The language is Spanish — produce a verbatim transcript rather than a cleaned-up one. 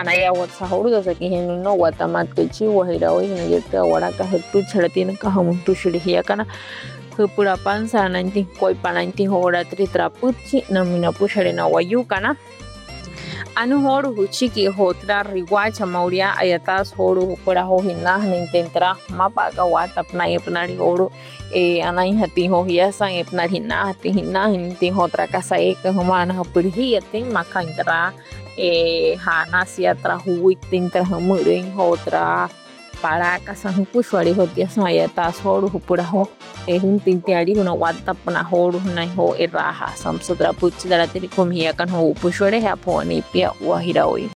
anaya WhatsApp sa kihin no watamat kichi wahira oi na yeta wara ka tu chharatin ka hum tu shriya kana pura pansa nanti koi pananti hora tri trapuchi namina pushare na wayukana anu horu huchiki hotra riwacha mauria ayatas horu pura ho hinna nintentra mapa ka watap na ipnari horu e anai hati ho hiasa ipnar hinna hati hinna hinti hotra kasa ek humana purhi atin makantra e hana siatra huik tintra hamurin hotra para casa hupushwari hotia saya tas horu pura ho e hun tintiari una watap na horu na ho e raha samsudra puchi daratiri komia kan ho pushware ha poni pia wahira oi